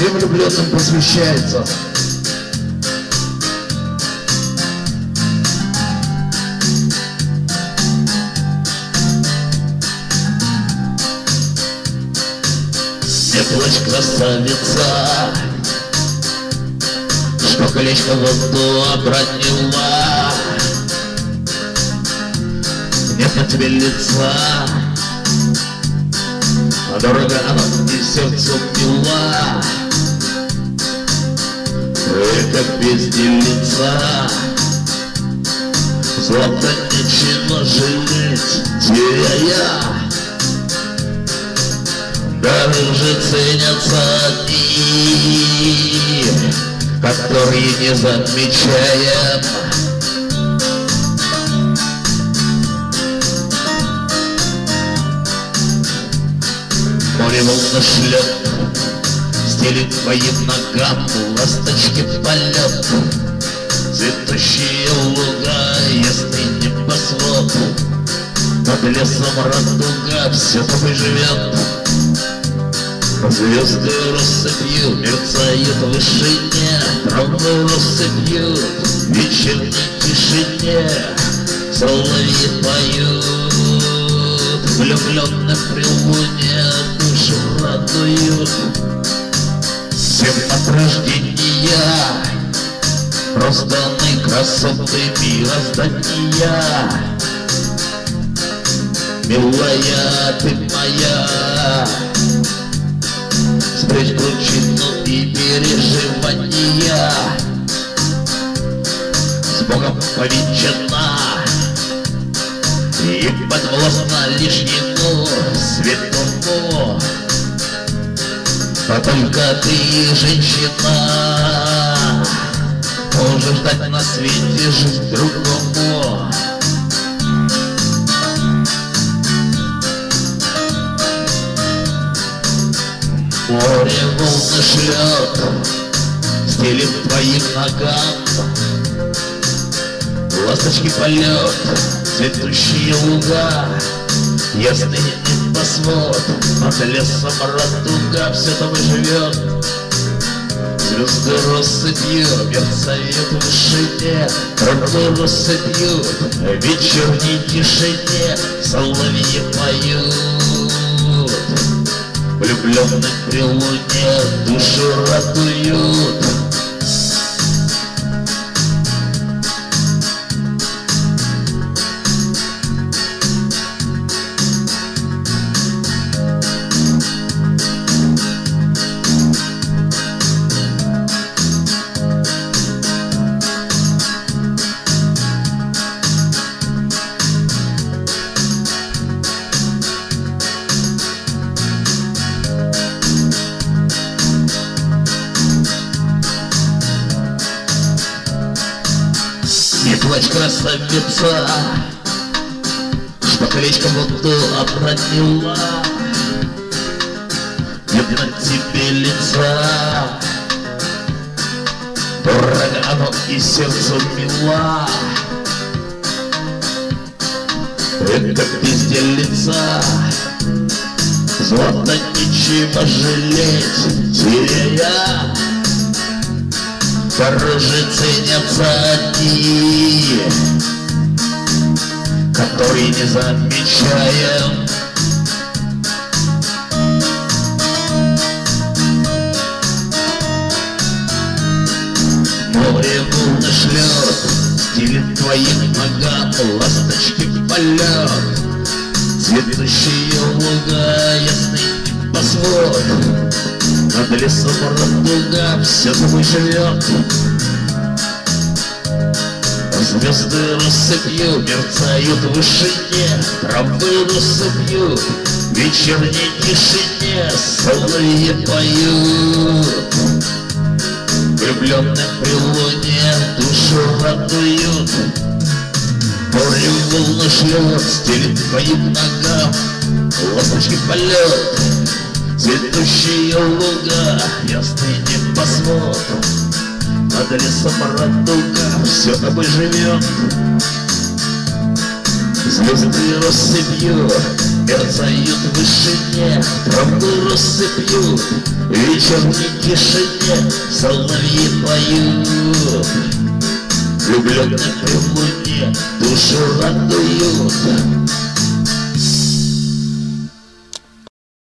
всем влюбленным посвящается. Не плачь, красавица, что колечко воду обронила. Нет на тебе лица, а дорого оно и сердцу мила. Ты как безделица, злато нечего жалеть, теряя. Даже ценятся дни, которые не замечаем. Море волны шлет, стелит твоим ногам ласточки полет. Цветущие луга, ясный небосвод, над лесом радуга все тобой живет. Звезды россыпью мерцают в вышине, травы россыпью в вечерней тишине. Соловьи поют, влюбленных при луне душу радуют. Всем от рождения рожденной красоты мироздания. Милая ты моя, спрячь кручину и переживания. С Богом повенчана и подвластна лишнему святому. А только ты, женщина, можешь дать на свете жизнь другому. Море волны шлет, стелит твоим ногам ласточки полет, цветущие луга, ясный небосвод, над лесом радуга все там и живет. Звезды россыпью мерцают в вышине, травы россыпью в вечерней тишине. Соловьи поют, влюбленных при луне душу радуют. Не плачь, красавица, что колечко воду обронила. Нет на тебе лица, дорого оно и сердцу мила. Ты как безделица, злато нечего жалеть, теряя. Дороже ценятся дни, которые не замечаем. Море волны шлет, стелит твоим ногам ласточки полет. Цветущие луга, ясный небосвод, над лесом радуга все тобой живет. Звезды россыпью мерцают в вышине, травы россыпью в вечерней тишине. Соловьи поют, влюбленных при луне душу радуют. Море волны шлет, стелит твоим ногам ласточки полет. Цветущие луга, ясный небосвод, над лесом радуга все тобой живет. Звезды россыпью мерцают в вышине травы россыпью, в вечерней тишине соловьи поют. Влюбленных в луне душу радуют,